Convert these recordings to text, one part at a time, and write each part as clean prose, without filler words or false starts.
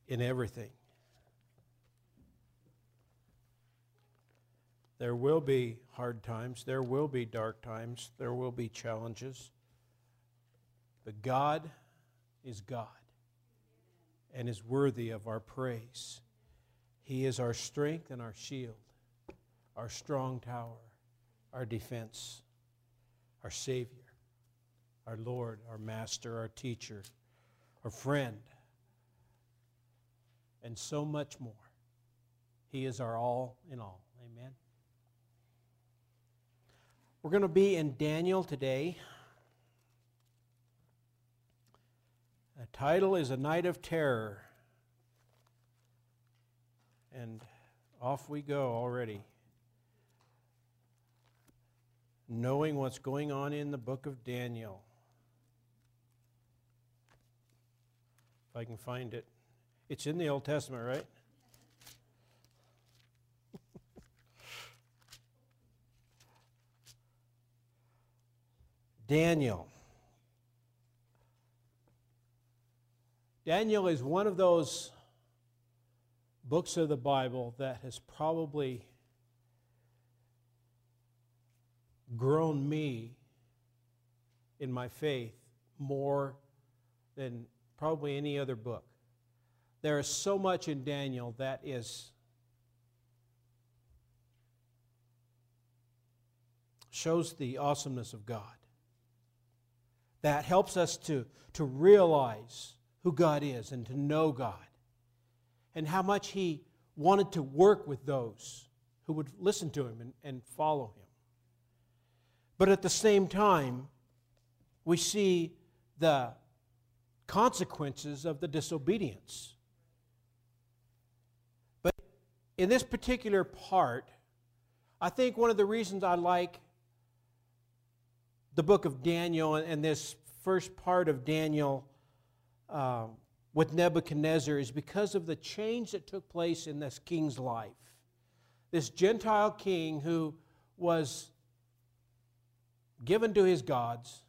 in everything. There will be hard times. There will be dark times. There will be challenges. But God is God and is worthy of our praise. He is our strength and our shield, our strong tower, our defense, our Savior, our Lord, our Master, our teacher, our friend, and so much more. He is our all in all. Amen. We're going to be in Daniel today. The title is A Night of Terror. And off we go already. Knowing what's going on in the book of Daniel. If I can find it. It's in the Old Testament, right? Daniel. Daniel is one of those books of the Bible that has probably grown me in my faith more than probably any other book. There is so much in Daniel that shows the awesomeness of God. That helps us to realize who God is and to know God and how much He wanted to work with those who would listen to Him and follow Him. But at the same time, we see the consequences of the disobedience. But in this particular part, I think one of the reasons I like the book of Daniel and this first part of Daniel with Nebuchadnezzar is because of the change that took place in this king's life. This Gentile king who was given to his gods,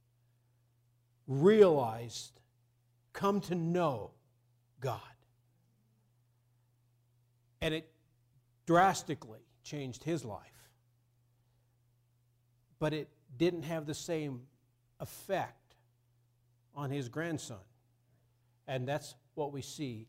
realized, come to know God. And it drastically changed his life. But it didn't have the same effect on his grandson. And that's what we see